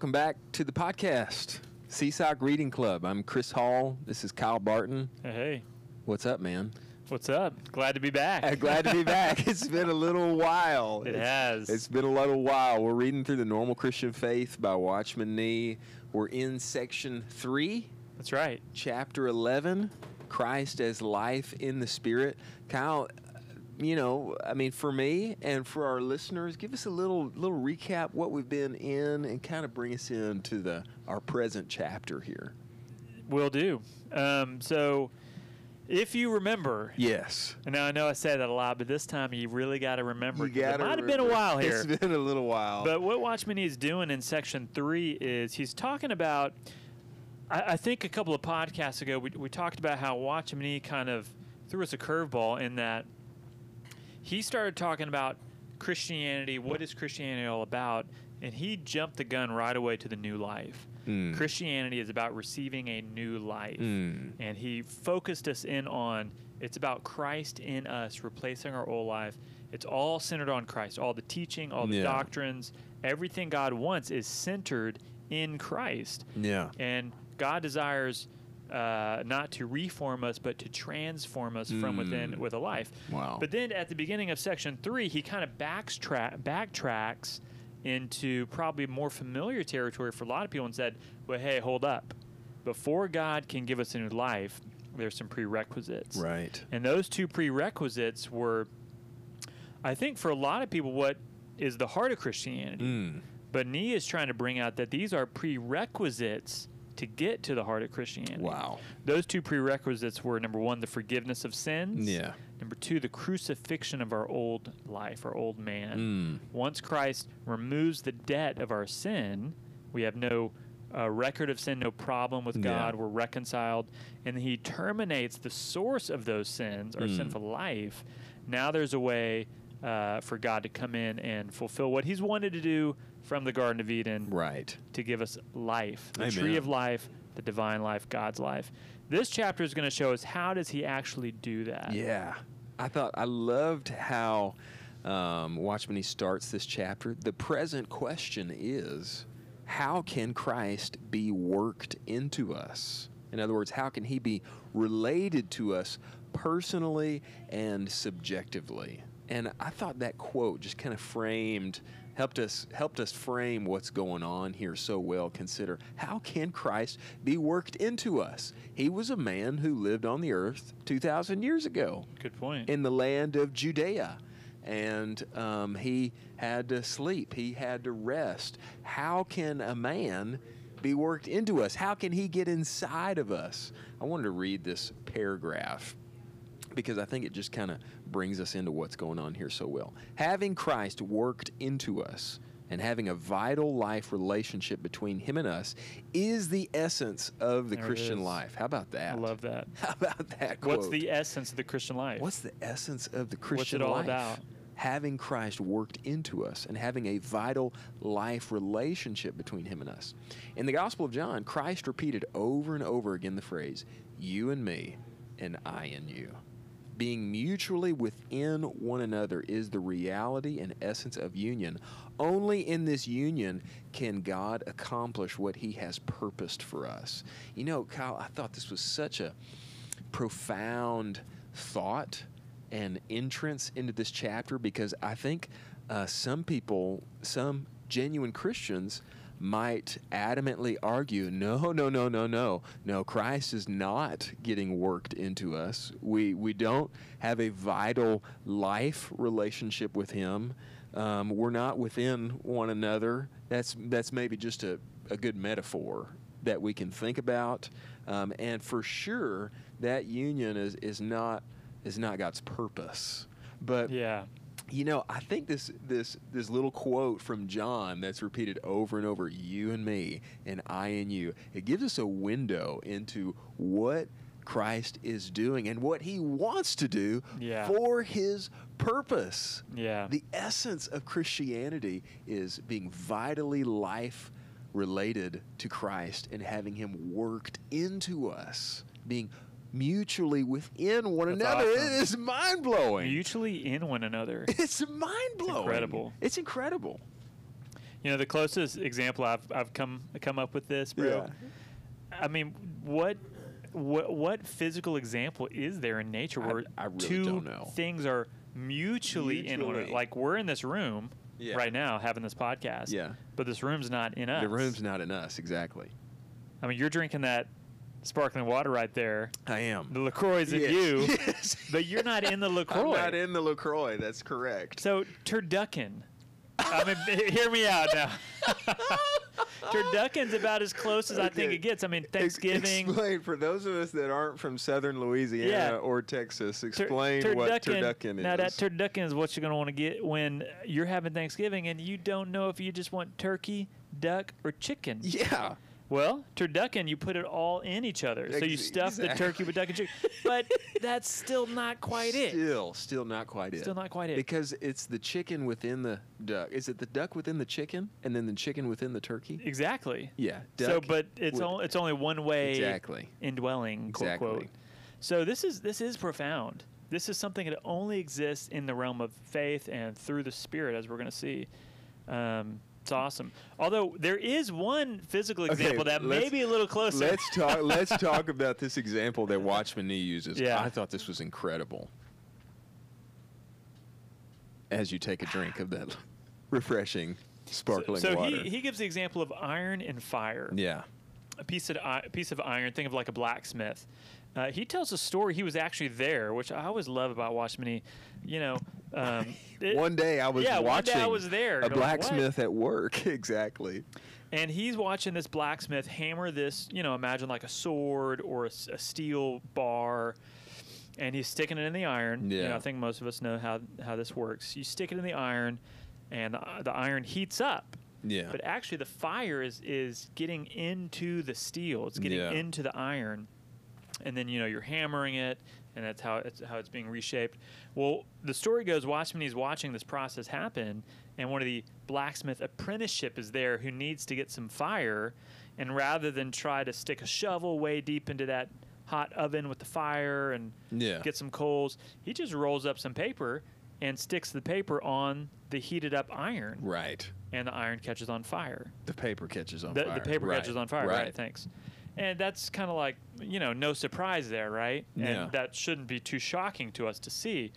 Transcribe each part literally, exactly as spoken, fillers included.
welcome back to the podcast, Seesock Reading Club. I'm Chris Hall. This is Kyle Barton. Hey, hey. What's up, man? What's up? Glad to be back. Uh, glad to be back. It's been a little while. It it's, has. It's been a little while. We're reading through the Normal Christian Faith by Watchman Nee. We're in section three. That's right. Chapter eleven, Christ as Life in the Spirit. Kyle, you know, I mean, for me and for our listeners, give us a little little recap what we've been in and kind of bring us into the our present chapter here. Will do. Um, so, if you remember, yes. And now I know I say that a lot, but this time you really got to remember. You gotta it might have remember. been a while here. It's been a little while. But what Watchman Nee is doing in section three is he's talking about. I, I think a couple of podcasts ago we we talked about how Watchman Nee kind of threw us a curveball in that. He started talking about Christianity, what is Christianity all about, and he jumped the gun right away to the new life. Mm. Christianity is about receiving a new life. Mm. And he focused us in on, it's about Christ in us, replacing our old life. It's all centered on Christ. All the teaching, all the yeah. doctrines, everything God wants is centered in Christ. Yeah. And God desires Uh, not to reform us, but to transform us mm. from within with a life. Wow. But then at the beginning of section three, he kind of backtra- backtracks into probably more familiar territory for a lot of people and said, well, hey, hold up. Before God can give us a new life, there's some prerequisites. Right. And those two prerequisites were, I think for a lot of people, what is the heart of Christianity. Mm. But Nee is trying to bring out that these are prerequisites to get to the heart of Christianity. Wow. Those two prerequisites were, number one, the forgiveness of sins. Yeah. Number two, the crucifixion of our old life, our old man. Mm. Once Christ removes the debt of our sin, we have no uh, record of sin, no problem with God. Yeah. We're reconciled. And he terminates the source of those sins, our Mm. sinful life. Now there's a way uh, for God to come in and fulfill what he's wanted to do from the Garden of Eden, right, to give us life, the Amen. Tree of life, the divine life, God's life. This chapter is going to show us how does he actually do that. Yeah. I thought I loved how um, Watchman Nee starts this chapter. The present question is, how can Christ be worked into us? In other words, how can he be related to us personally and subjectively? And I thought that quote just kind of framed, helped us helped us frame what's going on here so well. Consider, how can Christ be worked into us? He was a man who lived on the earth two thousand years ago. Good point. In the land of Judea. And um, he had to sleep. He had to rest. How can a man be worked into us? How can he get inside of us? I wanted to read this paragraph because I think it just kind of brings us into what's going on here so well. Having Christ worked into us and having a vital life relationship between him and us is the essence of the There it Christian is. life. How about that? I love that. How about that quote? What's the essence of the Christian life? What's the essence of the Christian What's it all life? about? Having Christ worked into us and having a vital life relationship between him and us. In the Gospel of John, Christ repeated over and over again the phrase, you and me and I and you. Being mutually within one another is the reality and essence of union. Only in this union can God accomplish what he has purposed for us. You know, Kyle, I thought this was such a profound thought and entrance into this chapter because I think uh, some people, some genuine Christians, might adamantly argue, no, no, no, no, no, no, Christ is not getting worked into us. We we don't have a vital life relationship with him. Um, we're not within one another. That's that's maybe just a, a good metaphor that we can think about. Um, and for sure, that union is, is not is not God's purpose. But yeah. You know, I think this this this little quote from John that's repeated over and over, you and me and I and you, it gives us a window into what Christ is doing and what he wants to do Yeah. for his purpose. Yeah. The essence of Christianity is being vitally life related to Christ and having him worked into us, being mutually within one That's another. awesome. It is mind-blowing. Mutually in one another. It's mind-blowing. Incredible. It's incredible. You know, the closest example I've I've come come up with this, bro. Yeah. I mean, what what what physical example is there in nature where I, I really two don't know. things are mutually, in one? Mutually. Like we're in this room Yeah. right now having this podcast. Yeah. But this room's not in us. The room's not in us, exactly. I mean, you're drinking that sparkling water right there. I am. The LaCroix's in Yes. you, Yes. but you're not in the LaCroix. I'm not in the LaCroix. That's correct. So turducken. I mean, hear me out now. Turducken's about as close as I think Okay. it gets. I mean, Ex- Thanksgiving. Explain for those of us that aren't from southern Louisiana Yeah. or Texas. Tur- Explain what turducken is. Now that turducken is what you're going to want to get when you're having Thanksgiving and you don't know if you just want turkey, duck, or chicken. yeah. Well, turducken, you put it all in each other. So you Ex- stuff the exactly. turkey with duck and chicken. But that's still not quite it. Still, still not quite it. Still not quite it. Because it's the chicken within the duck. Is it the duck within the chicken, and then the chicken within the turkey? Exactly. Yeah. So, duck but it's with- only it's only one way Exactly. indwelling, quote Exactly. quote. So this is this is profound. This is something that only exists in the realm of faith and through the Spirit, as we're going to see. Um, it's awesome. Although there is one physical Okay, example that may let's- be a little closer. Let's talk. Let's talk about this example that Watchman Nee uses. Yeah. I thought this was incredible. As you take a drink of that refreshing, sparkling so water. he he gives the example of iron and fire. yeah. A piece of i- a piece of iron. Think of like a blacksmith. Uh, he tells a story. He was actually there, which I always love about Watchman Nee. You know, um, it- One day I was yeah, one day watching I was there a going, blacksmith at work. Exactly. and he's watching this blacksmith hammer this. You know, imagine like a sword or a, s- a steel bar, and he's sticking it in the iron. You Yeah. know, I think most of us know how how this works. You stick it in the iron, and the, the iron heats up. Yeah. But actually, the fire is is getting into the steel. It's getting Yeah. into the iron, and then you know you're hammering it, and that's how it's how it's being reshaped. Well, the story goes, Watchman Nee's watching this process happen, and one of the blacksmith apprenticeship is there who needs to get some fire, and rather than try to stick a shovel way deep into that hot oven with the fire and Yeah. get some coals, he just rolls up some paper and sticks the paper on the heated up iron, Right. and the iron catches on fire. The paper catches on The, fire. the paper Right. catches on fire, right. Thanks. And that's kind of like, you know, no surprise there, right? Yeah. And that shouldn't be too shocking to us to see.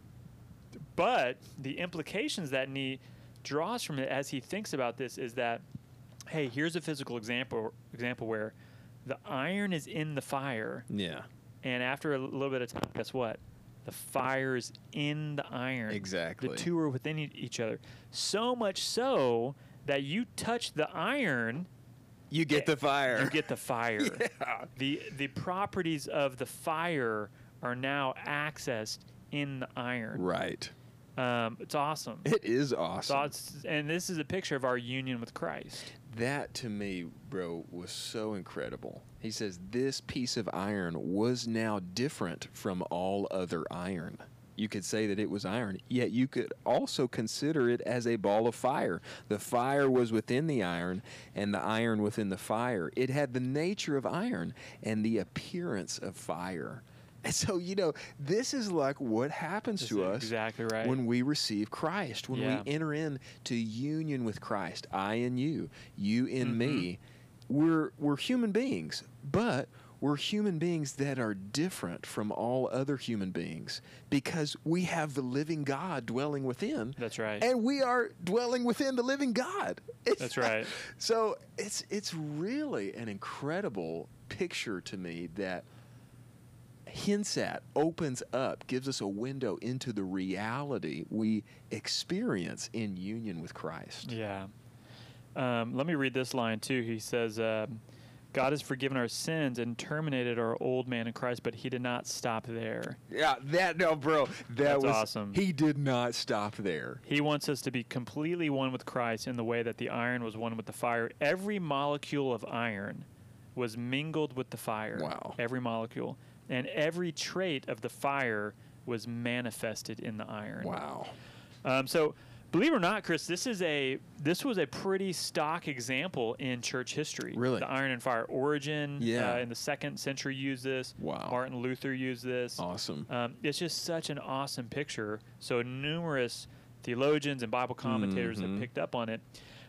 But the implications that Nee draws from it as he thinks about this is that, hey, here's a physical example example where the iron is in the fire, Yeah. and after a little bit of time, guess what? The fire is in the iron. Exactly. The two are within e- each other. So much so that you touch the iron, You get the fire. you get the fire. Yeah. The the properties of the fire are now accessed in the iron. Right. Um, it's awesome. It is So awesome. it's- and this is a picture of our union with Christ. That to me, bro, was so incredible. He says this piece of iron was now different from all other iron. You could say that it was iron, yet you could also consider it as a ball of fire. The fire was within the iron, and the iron within the fire. It had the nature of iron and the appearance of fire. And so, you know, this is like what happens This to is us exactly right. when we receive Christ, when Yeah. we enter into union with Christ, I in you, you in Mm-hmm. me. We're we're human beings, but we're human beings that are different from all other human beings because we have the living God dwelling within. That's right. And we are dwelling within the living God. It's That's not- right. So it's it's really an incredible picture to me that Hensat opens up, gives us a window into the reality we experience in union with Christ. Yeah. Um, let me read this line too. He says, um, God has forgiven our sins and terminated our old man in Christ, but he did not stop there. Yeah, that no, bro, that That's was awesome. He did not stop there. He wants us to be completely one with Christ in the way that the iron was one with the fire. Every molecule of iron was mingled with the fire. Wow. Every molecule. And every trait of the fire was manifested in the iron. Wow. Um, so, believe it or not, Chris, this is a this was a pretty stock example in church history. Really? The iron and fire. Origen Yeah. uh, in the second century used this. Wow. Martin Luther used this. Awesome. Um, it's just such an awesome picture. So numerous theologians and Bible commentators Mhm. have picked up on it.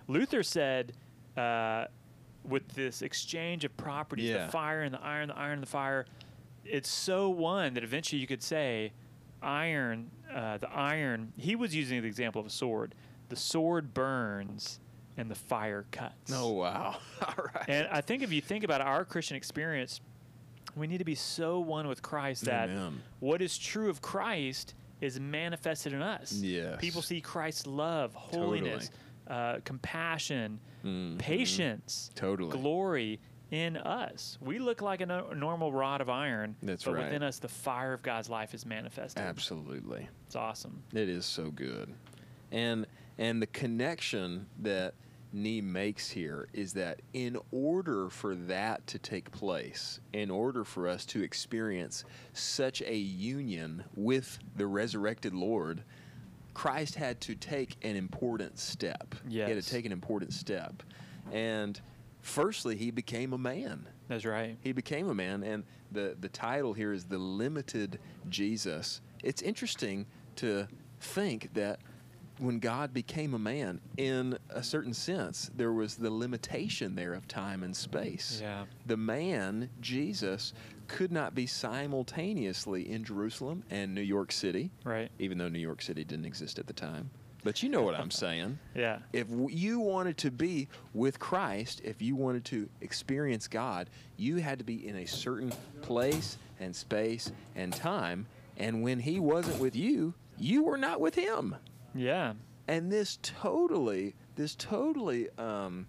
Luther said, uh, with this exchange of properties, Yeah. the fire and the iron, the iron and the fire, it's so one that eventually you could say, iron, uh, the iron. He was using the example of a sword. The sword burns, and the fire cuts. Oh, wow. All right. And I think if you think about our Christian experience, we need to be so one with Christ that Amen. what is true of Christ is manifested in us. Yes. People see Christ's love, holiness, uh, compassion, Mhm. patience, Totally. glory in us. We look like a no- normal rod of iron, That's but right. within us, the fire of God's life is manifested. Absolutely. It's awesome. It is so good. And and the connection that Nee makes here is that in order for that to take place, in order for us to experience such a union with the resurrected Lord, Christ had to take an important step. He had Yes. to take an important step. And firstly, he became a man. That's right. He became a man, and the, the title here is The Limited Jesus. It's interesting to think that when God became a man, in a certain sense, there was the limitation there of time and space. Yeah. The man, Jesus, could not be simultaneously in Jerusalem and New York City, Right. even though New York City didn't exist at the time. But you know what I'm saying. Yeah. If w- you wanted to be with Christ, if you wanted to experience God, you had to be in a certain place and space and time. And when he wasn't with you, you were not with him. Yeah. And this totally, this totally, um,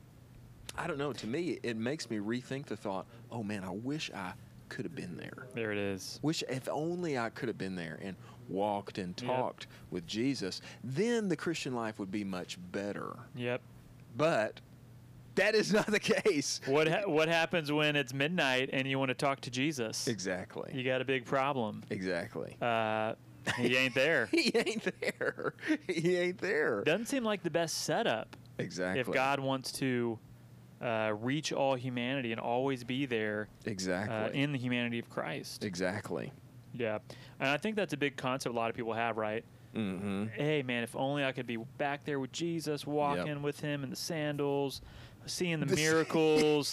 I don't know, to me, it makes me rethink the thought, oh man, I wish I could have been there. There it is. Wish if only I could have been there and walked and Yep. talked with Jesus, then the Christian life would be much better. Yep. But that is not the case. What ha- what happens when it's midnight and you want to talk to Jesus? Exactly. You got a big problem. Exactly. Uh, he ain't there. He ain't there. He ain't there. Doesn't seem like the best setup Exactly. if God wants to uh, reach all humanity and always be there Exactly. uh, in the humanity of Christ. Exactly. Yeah. And I think that's a big concept a lot of people have, right? Mm-hmm. Hey, man, if only I could be back there with Jesus, walking with him in the sandals, seeing the, The- miracles,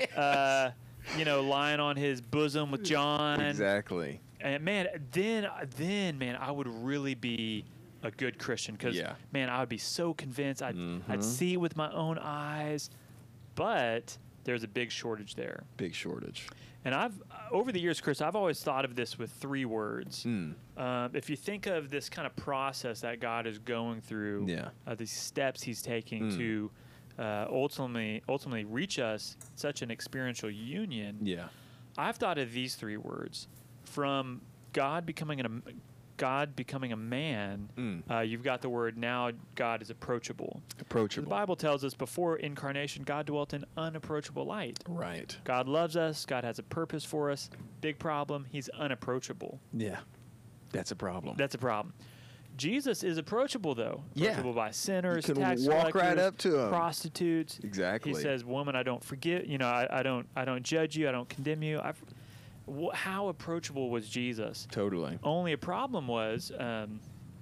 uh, you know, lying on his bosom with John. Exactly. And man, then then man, I would really be a good Christian because Yeah. man, I would be so convinced. I'd I'd Mhm. see it with my own eyes, but there's a big shortage there. Big shortage. And I've over the years, Chris, I've always thought of this with three words. Mm. Um, if you think of this kind of process that God is going through, Yeah. uh, these steps He's taking Mm. to uh, ultimately ultimately reach us such an experiential union. Yeah. I've thought of these three words: from God becoming an, God becoming a man. Mm. Uh, you've got the word now. God is approachable. Approachable. The Bible tells us before incarnation, God dwelt in unapproachable light. Right. God loves us. God has a purpose for us. Big problem: He's unapproachable. Yeah. That's a problem. That's a problem. Jesus is approachable, though. Yeah. Approachable by sinners, You can tax walk right collectors, up to 'em. prostitutes. Exactly. He says, "Woman, I don't forget. You know, I, I don't. I don't judge you. I don't condemn you." I've, wh- how approachable was Jesus? Totally. Only a problem was um,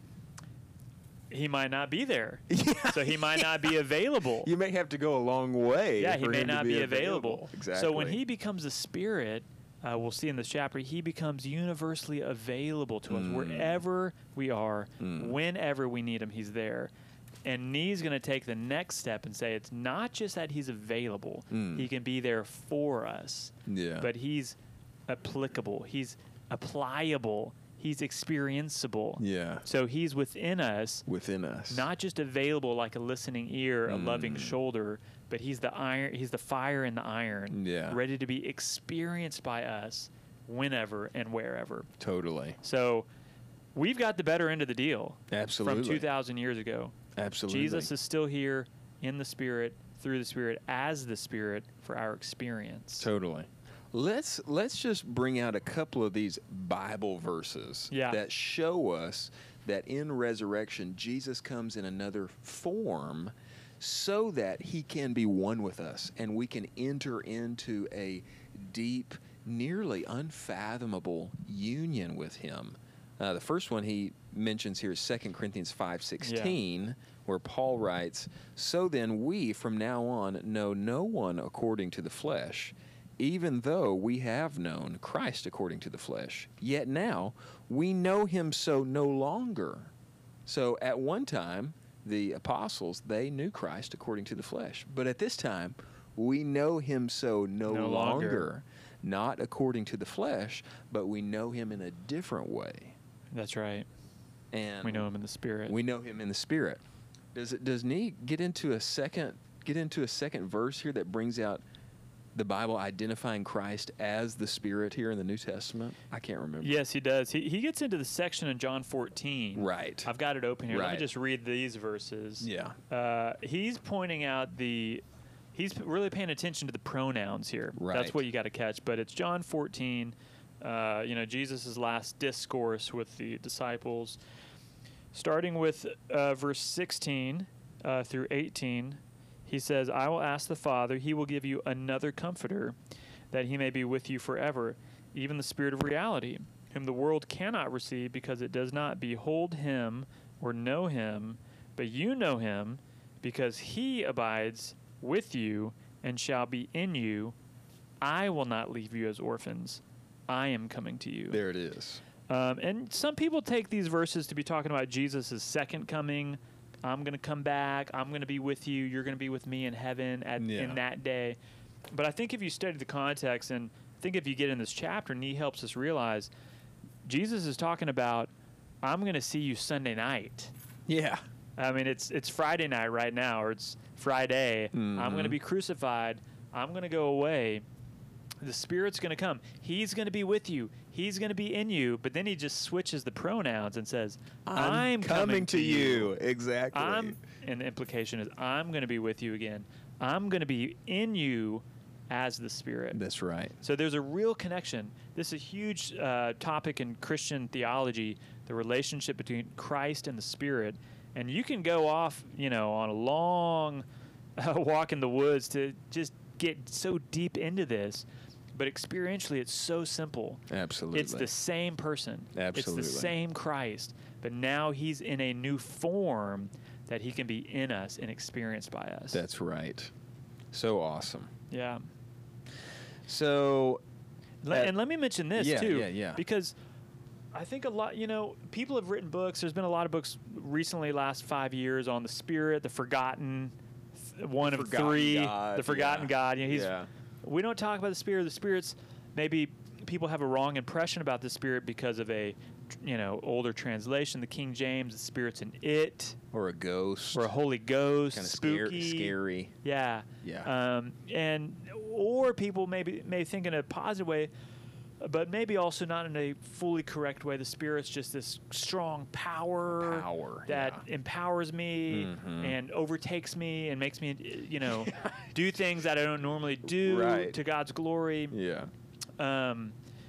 he might not be there, Yeah. so he might not be available. You may have to go a long way. Yeah, he for may him to not be available. Exactly. So when he becomes a spirit, uh, we'll see in this chapter, he becomes universally available to us Mm. wherever we are, Mm. whenever we need him. He's there. And Nee's going to take the next step and say it's not just that he's available; Mm. he can be there for us, Yeah. but he's applicable. He's applicable. He's experienceable. yeah. So he's within us, Within us. not just available like a listening ear, a loving Mm. shoulder, but he's the iron. He's the fire in the iron, Yeah. ready to be experienced by us whenever and wherever. Totally. So we've got the better end of the deal Absolutely. from two thousand years ago. Absolutely. Jesus is still here in the Spirit, through the Spirit, as the Spirit for our experience. Totally. Let's let's just bring out a couple of these Bible verses Yeah. that show us that in resurrection Jesus comes in another form so that he can be one with us and we can enter into a deep, nearly unfathomable union with him. Uh, the first one he mentions here is Second Corinthians five sixteen, yeah. where Paul writes, "So then we from now on know no one according to the flesh, even though we have known Christ according to the flesh. Yet now we know him so no longer." So at one time, the apostles, they knew Christ according to the flesh. But at this time, we know him so no, no longer. longer. Not according to the flesh, but we know him in a different way. That's right. And we know him in the Spirit. We know him in the Spirit. Does it? Does Nee get into a second? Get into a second verse here that brings out the Bible identifying Christ as the Spirit here in the New Testament? I can't remember. Yes, he does. He he gets into the section in John fourteen. Right. I've got it open here. Right. Let me just read these verses. Yeah. Uh, he's pointing out the. He's really paying attention to the pronouns here. Right. That's what you got to catch. But it's John fourteen. Uh, you know, Jesus' last discourse with the disciples, starting with uh, verse sixteen uh, through eighteen. He says, "I will ask the Father, he will give you another comforter, that he may be with you forever, even the Spirit of reality, whom the world cannot receive because it does not behold him or know him, but you know him, because he abides with you and shall be in you. I will not leave you as orphans. I am coming to you." There it is. Um, and some people take these verses to be talking about Jesus' second coming. I'm going to come back. I'm going to be with you. You're going to be with me in heaven at, Yeah. in that day. But I think if you study the context, and I think if you get in this chapter, and he helps us realize Jesus is talking about, I'm going to see you Sunday night. Yeah. I mean, it's it's Friday night right now, or it's Friday. Mm-hmm. I'm going to be crucified. I'm going to go away. The Spirit's going to come. He's going to be with you. He's going to be in you. But then he just switches the pronouns and says, I'm, I'm coming, coming to you. you. Exactly. I'm, and the implication is, I'm going to be with you again. I'm going to be in you as the Spirit. That's right. So there's a real connection. This is a huge uh, topic in Christian theology, the relationship between Christ and the Spirit. And you can go off, you know, on a long uh, walk in the woods to just get so deep into this. But experientially, it's so simple. Absolutely. It's the same person. Absolutely. It's the same Christ. But now he's in a new form that he can be in us and experienced by us. That's right. So awesome. Yeah. So, Le- uh, and let me mention this, yeah, too. yeah, yeah. Because I think a lot, you know, people have written books. There's been a lot of books recently, last five years, on the Spirit, the forgotten, th- one The of forgotten three, God, the forgotten yeah. God. You know, he's, Yeah. We don't talk about the Spirit. The Spirit's, maybe people have a wrong impression about the Spirit because of a, you know, older translation. The King James, the Spirit's an it. Or a ghost. Or a Holy Ghost, Kind of spooky. scary. Yeah. Yeah. Um, and or people maybe may think in a positive way, but maybe also not in a fully correct way. The Spirit's just this strong power, Power, that yeah. empowers me Mhm. and overtakes me and makes me, you know, do things that I don't normally do Right. to God's glory. Yeah. Um,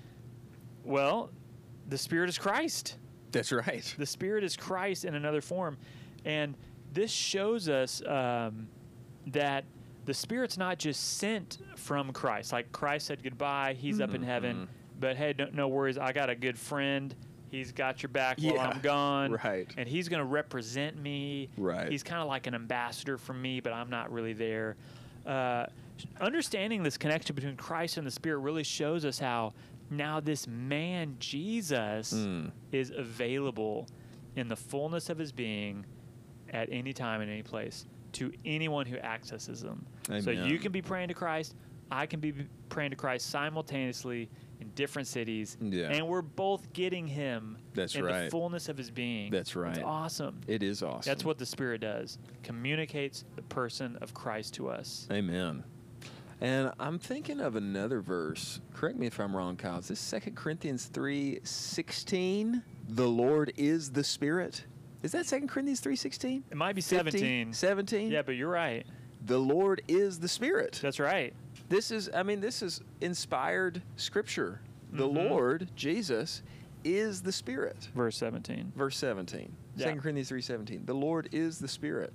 well, the Spirit is Christ. That's right. The Spirit is Christ in another form. And this shows us um, that the Spirit's not just sent from Christ. Like Christ said goodbye, he's up in heaven. But hey, no, no worries, I got a good friend. He's got your back while Yeah, I'm gone. right. And he's going to represent me. Right. He's kind of like an ambassador for me, but I'm not really there. Uh, understanding this connection between Christ and the Spirit really shows us how now this man, Jesus, Mm. is available in the fullness of his being at any time and any place to anyone who accesses him. So Amen. you can be praying to Christ. I can be praying to Christ simultaneously in different cities. Yeah. And we're both getting him That's in right. the fullness of his being. That's right. It's awesome. It is awesome. That's what the Spirit does. Communicates the person of Christ to us. Amen. And I'm thinking of another verse. Correct me if I'm wrong, Kyle. Is this Second Corinthians three sixteen? The Lord is the Spirit. Is that Second Corinthians three sixteen? It might be seventeen. seventeen? Yeah, but you're right. The Lord is the Spirit. That's right. This is, I mean, this is inspired scripture. The Mhm. Lord, Jesus, is the Spirit. Verse seventeen. Verse seventeen. Yeah. Second Corinthians three seventeen. The Lord is the Spirit.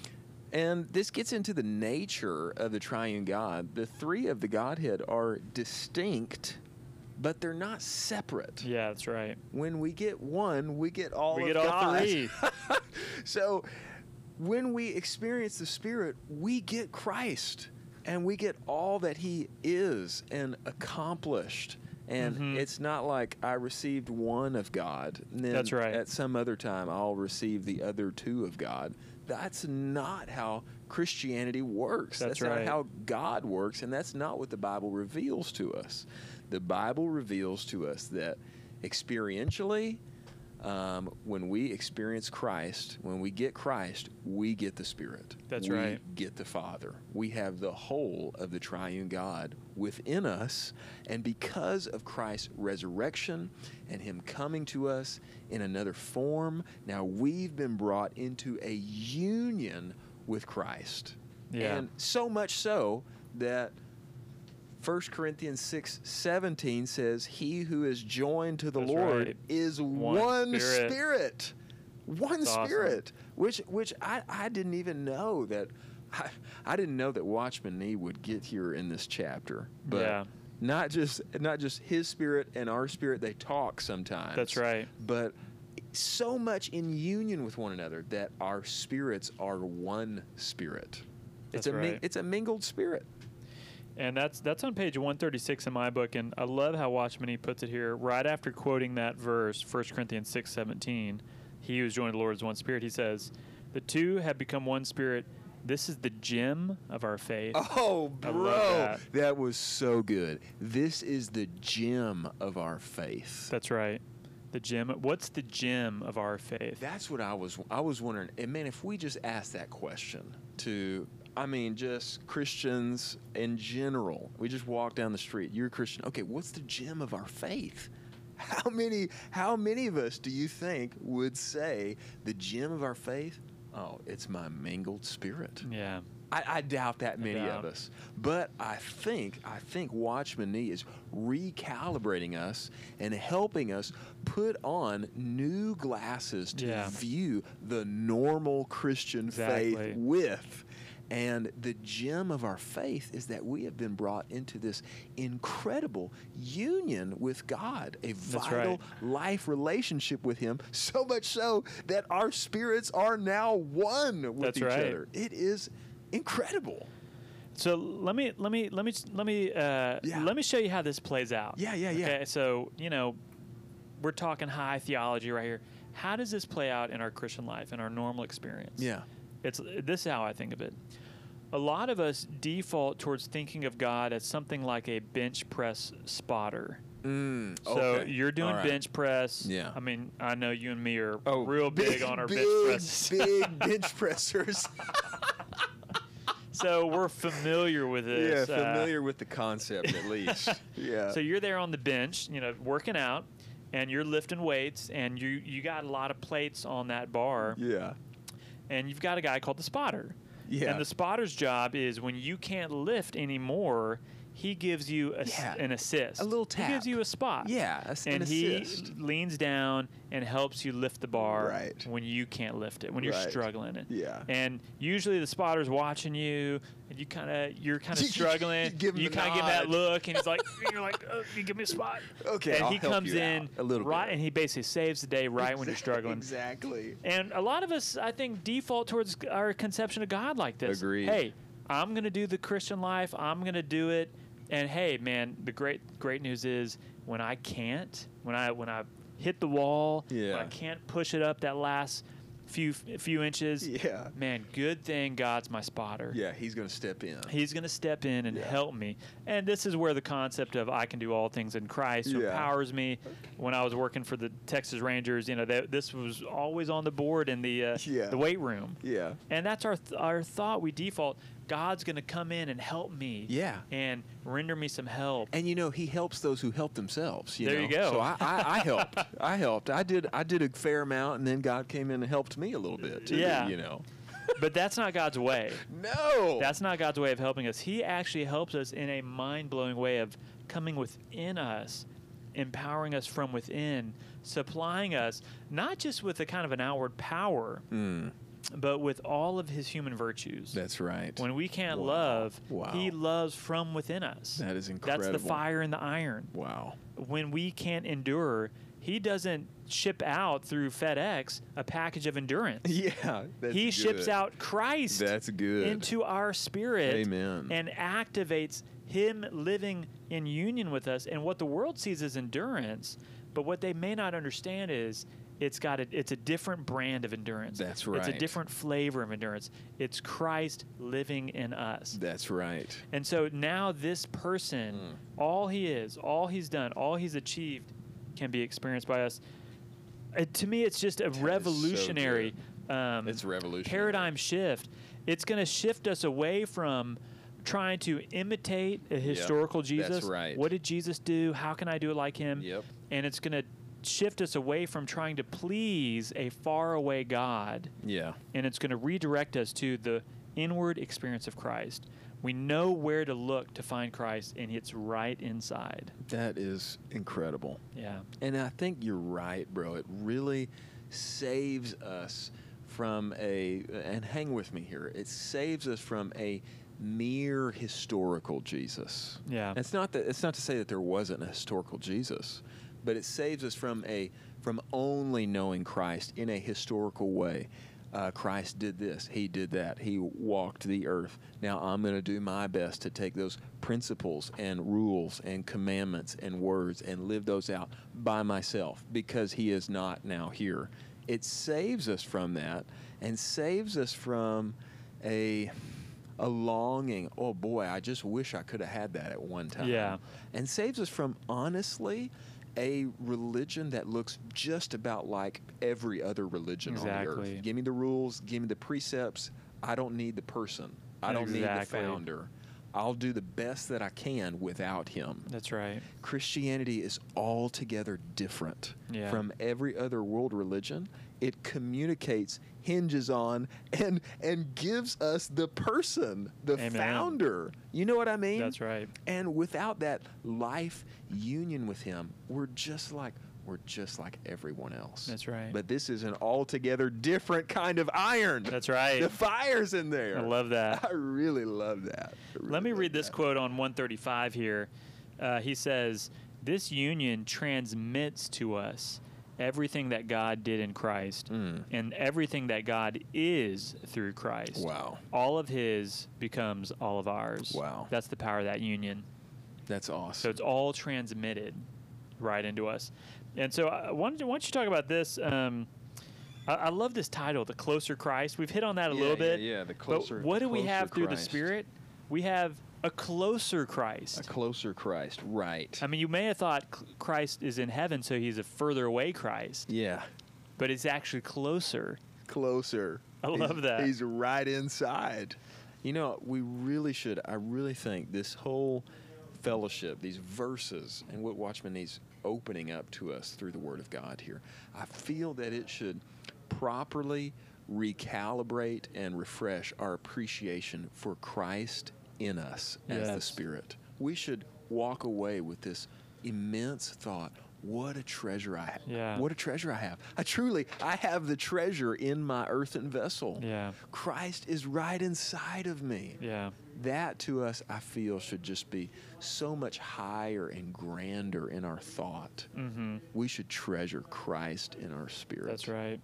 And this gets into the nature of the triune God. The three of the Godhead are distinct but they're not separate. Yeah, that's right. When we get one, we get all We of get all God. three. So when we experience the Spirit, we get Christ, and we get all that he is and accomplished. And Mhm. it's not like I received one of God, and then That's right. at some other time I'll receive the other two of God. That's not how Christianity works. That's not right. how God works, and that's not what the Bible reveals to us. The Bible reveals to us that experientially, um, when we experience Christ, when we get Christ, we get the Spirit. That's we right. get the Father. We have the whole of the triune God within us, and because of Christ's resurrection and him coming to us in another form, now we've been brought into a union with Christ. Yeah. And so much so that First Corinthians six seventeen says, he who is joined to the That's Lord right. is One one, spirit. spirit. One That's awesome. spirit. Which which I, I didn't even know that I, I didn't know that Watchman Nee would get here in this chapter. But Yeah. not just not just his spirit and our spirit, they talk sometimes. That's right. But so much in union with one another that our spirits are one spirit. That's it's a mi- right. it's a mingled spirit. And that's that's on page one thirty-six in my book, and I love how Watchman Nee puts it here. Right after quoting that verse, First Corinthians six seventeen, he who is joined to the Lord is one spirit, he says, the two have become one spirit. This is the gem of our faith. Oh, I bro, love that. that. was so good. This is the gem of our faith. That's right. The gem. What's the gem of our faith? That's what I was I was wondering. And man, if we just ask that question to, I mean, just Christians in general, we just walk down the street. You're a Christian. Okay, what's the gem of our faith? How many how many of us do you think would say the gem of our faith? Oh, it's my mingled spirit. Yeah. I, I doubt that many doubt. of us, but I think I think Watchman Nee is recalibrating us and helping us put on new glasses to Yeah. view the normal Christian Exactly. faith with. And the gem of our faith is that we have been brought into this incredible union with God, a vital right. life relationship with him, so much so that our spirits are now one with That's each right. other. It is incredible. So let me let me let me let me uh, Yeah. let me show you how this plays out. Yeah, yeah, yeah. Okay, so you know, we're talking high theology right here. How does this play out in our Christian life, in our normal experience? Yeah. It's this is how I think of it. A lot of us default towards thinking of God as something like a bench press spotter. Mm, So okay. you're doing All right. bench press. Yeah. I mean, I know you and me are Oh, real big, on our big, bench presses. Big bench pressers. So we're familiar with yeah, this. uh, familiar with the concept at least. Yeah. So you're there on the bench, you know, working out, and you're lifting weights, and you you got a lot of plates on that bar, yeah. and you've got a guy called the spotter. Yeah. And the spotter's job is when you can't lift anymore, he gives you a, s- Yeah. an assist. A little He gives tap. you a spot. Yeah, a s- an and he assist. leans down and helps you lift the bar Right. when you can't lift it, when you're Right. struggling. And, Yeah. And usually the spotter's watching you, and you kind of you're kind of You struggling. give him you the kind of give that nod. look, and he's like, you're like, oh, you give me a spot. Okay, And I'll he help comes you in out a little right, bit. and he basically saves the day right when you're struggling. Exactly. And a lot of us, I think, default towards our conception of God like this. Agreed. Hey, I'm going to do the Christian life. I'm going to do it. And hey, man, the great great news is when I can't, when I when I hit the wall, when Yeah. I can't push it up that last few few inches, Yeah. man, good thing God's my spotter. Yeah, he's going to step in. He's going to step in and Yeah. help me. And this is where the concept of I can do all things in Christ who Yeah. empowers me. When I was working for the Texas Rangers, you know, that, this was always on the board in the uh, Yeah. the weight room. Yeah. And that's our th- our thought. We default, God's going to come in and help me. Yeah. And render me some help. And you know, he helps those who help themselves. You There know? you go. So I, I, I helped. I helped. I did. I did a fair amount, and then God came in and helped me a little bit too. Yeah. You know. But that's not God's way. No. That's not God's way of helping us. He actually helps us in a mind-blowing way of coming within us, empowering us from within, supplying us not just with a kind of an outward power, Mm. but with all of his human virtues. That's right. When we can't Wow. love, Wow. he loves from within us. That is incredible. That's the fire and the iron. Wow. When we can't endure, he doesn't ship out through FedEx a package of endurance. Yeah. That's he good. ships out Christ That's good. into our spirit. Amen. And activates him living in union with us. And what the world sees as endurance, but what they may not understand is it's got a, it's a different brand of endurance. That's right. It's a different flavor of endurance. It's Christ living in us. That's right. And so now this person, Mm. all he is, all he's done, all he's achieved can be experienced by us. Uh, to me, it's just a so revolutionary um, It's revolutionary. paradigm shift. It's going to shift us away from trying to imitate a historical that's Jesus. right. What did Jesus do? How can I do it like him? Yep. And it's going to shift us away from trying to please a faraway God, Yeah. and it's going to redirect us to the inward experience of Christ. We know where to look to find Christ, and it's right inside. That is incredible. Yeah. And I think you're right, bro. It really saves us from a, and hang with me here, it saves us from a mere historical Jesus. Yeah. It's not that, it's not to say that there wasn't a historical Jesus, but it saves us from a from only knowing Christ in a historical way. Uh, Christ did this, he did that, he walked the earth. Now I'm going to do my best to take those principles and rules and commandments and words and live those out by myself because he is not now here. It saves us from that and saves us from a a longing, oh boy, I just wish I could have had that at one time. Yeah. And saves us from, honestly, a religion that looks just about like every other religion on the Exactly. earth. Give me the rules, give me the precepts. I don't need the person. I don't need Exactly. the founder. I'll do the best that I can without him. That's right. Christianity is altogether different Yeah. from every other world religion. It communicates, hinges on, and and gives us the person, the Amen. founder. You know what I mean? That's right. And without that life union with him, we're just like we're just like everyone else. That's right. But this is an altogether different kind of iron. That's right. The fire's in there. I love that. I really love that. I really Let me love read this that. quote on one thirty-five here. Uh, he says, "This union transmits to us everything that God did in Christ Mm. and everything that God is through Christ. Wow. All of his becomes all of ours. Wow. That's the power of that union. That's So awesome. it's all transmitted right into us. And so I why don't you, why don't you talk about this? Um, I, I love this title, The Closer Christ. We've hit on that a Yeah, little yeah, bit. yeah, the But closer- what do we closer have through the Christ. Spirit? We have a closer Christ. A closer Christ, right? I mean, you may have thought C- Christ is in heaven, so he's a further away Christ, Yeah, but it's actually closer. closer. I love He's- that. He's right inside. You know, we really should. I really think this whole fellowship, these verses, and what Watchman needs opening up to us through the Word of God here, I feel that it should properly recalibrate and refresh our appreciation for Christ in us as the Yes. Spirit. We should walk away with this immense thought. What a treasure I have. Yeah. What a treasure I have. I truly, I have the treasure in my earthen vessel. Yeah. Christ is right inside of me. Yeah. That to us, I feel, should just be so much higher and grander in our thought. Mm-hmm. We should treasure Christ in our spirit. That's right.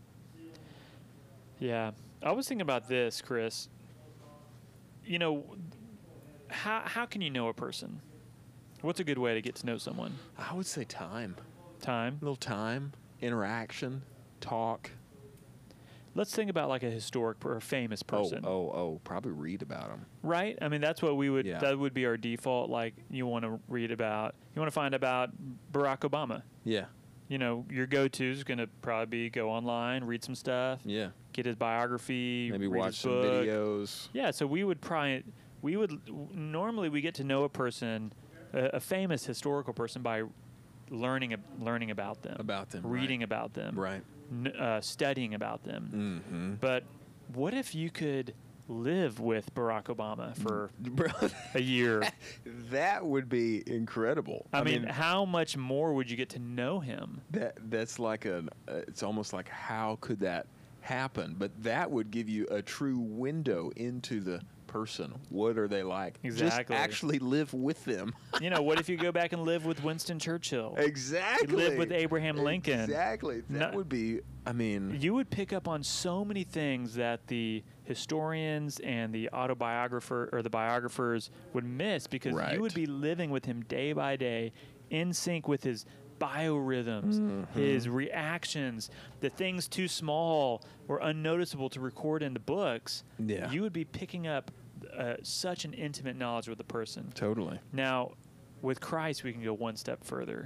Yeah. I was thinking about this, Chris. You know, how how can you know a person? What's a good way to get to know someone? I would say time. Time. A little time, interaction, talk. Let's think about like a historic or a famous person. Oh, oh, oh, probably read about them. Right? I mean, that's what we would, Yeah. that would be our default. Like, you want to read about, you want to find about Barack Obama. Yeah, You know, your go-to is going to probably be go online, read some stuff, yeah. get his biography, Maybe read watch his some book. videos. Yeah, so we would probably, we would, normally we get to know a person, a, a famous historical person, by learning ab- learning about them. About them, Reading right. about them. Right. N- uh, studying about them. Mm-hmm. But what if you could live with Barack Obama for Bro, a year? that would be incredible. I, mean, how much more would you get to know him? that that's like a. Uh, it's almost like how could that happen, but that would give you a true window into the person. What are they like? Exactly. Just actually live with them. You know, what if you go back and live with Winston Churchill? Exactly. You live with Abraham Lincoln. Exactly. That No- would be, I mean, You would pick up on so many things that the historians and the autobiographer or the biographers would miss, because Right. you would be living with him day by day, in sync with his biorhythms, Mm-hmm. his reactions, the things too small or unnoticeable to record in the books. Yeah. You would be picking up uh, such an intimate knowledge with the person. totally. Now, with Christ, we can go one step further.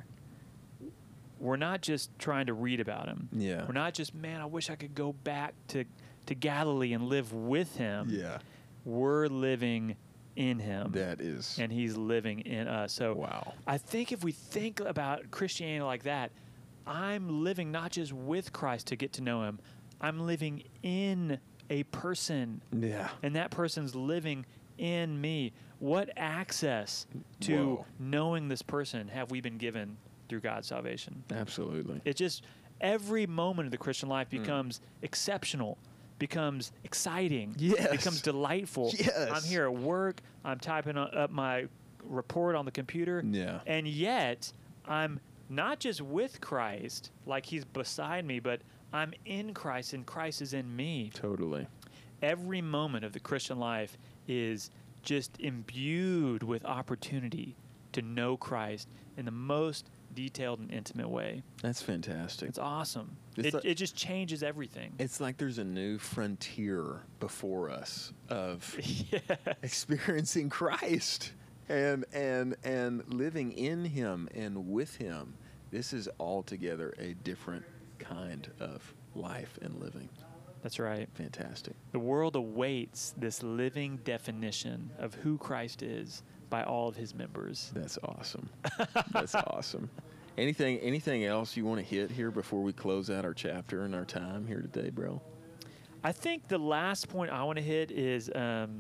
We're not just trying to read about him. Yeah. We're not just, man, I wish I could go back to, to Galilee and live with him. Yeah. We're living in him. That is. And he's living in us. So Wow. I think if we think about Christianity like that, I'm living not just with Christ to get to know him, I'm living in a person, Yeah. and that person's living in me. What access to Whoa. knowing this person have we been given through God's salvation? Absolutely. It just, every moment of the Christian life Hmm. becomes exceptional, becomes exciting, Yes. becomes delightful. Yes. I'm here at work, I'm typing o- up my report on the computer, Yeah. and yet I'm not just with Christ, like he's beside me, but I'm in Christ and Christ is in me. Totally. Every moment of the Christian life is just imbued with opportunity to know Christ in the most detailed and intimate way. That's fantastic. It's awesome. It's It, like- it just changes everything. It's like there's a new frontier before us of Yes. experiencing Christ and and and living in him and with him. This is altogether a different kind of life and living. That's right. Fantastic. The world awaits this living definition of who Christ is by all of his members. That's awesome. That's awesome. Anything anything else you want to hit here before we close out our chapter and our time here today, bro? I think the last point I want to hit is um,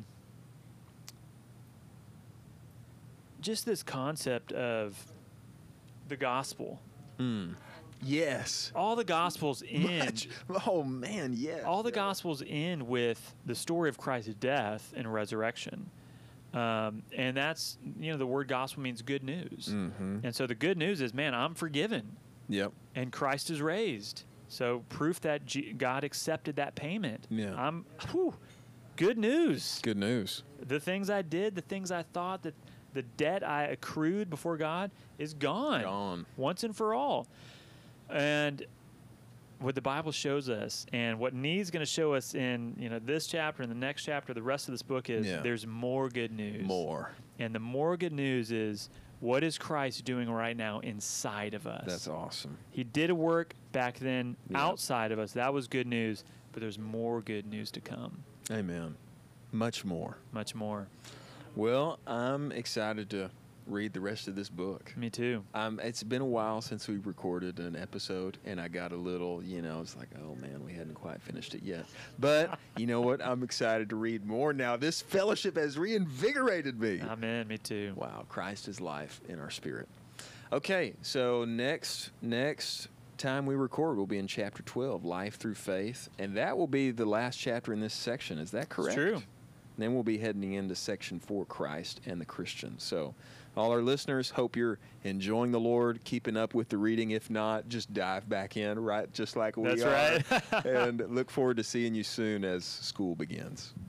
just this concept of the gospel. Mm. Yes. All the gospels end. Much. Oh man, yes. All the gospels end with the story of Christ's death and resurrection. Um, and that's, you know, the word gospel means good news. Mhm. And so the good news is, man, I'm forgiven Yep. and Christ is raised. So proof that G- God accepted that payment. Yeah. I'm, whew, good news. Good news. The things I did, the things I thought, that the debt I accrued before God is gone. Gone. Once and for all. And what the Bible shows us, and what Nee's going to show us in, you know, this chapter and the next chapter, the rest of this book, is Yeah. there's more good news. More. And the more good news is, what is Christ doing right now inside of us? That's awesome. He did a work back then Yep. outside of us. That was good news. But there's more good news to come. Amen. Much more. Much more. Well, I'm excited to read the rest of this book. Me too. Um, it's been a while since we recorded an episode, and I got a little, you know, it's like, oh man, we hadn't quite finished it yet. But you know what? I'm excited to read more now. This fellowship has reinvigorated me. Amen. Me too. Wow, Christ is life in our spirit. Okay, so next next time we record, we'll be in chapter twelve, Life Through Faith, and that will be the last chapter in this section. Is that correct? true. Then we'll be heading into section four, Christ and the Christian. So, all our listeners, hope you're enjoying the Lord, keeping up with the reading. If not, just dive back in, right, just like we That's are. right. And look forward to seeing you soon as school begins.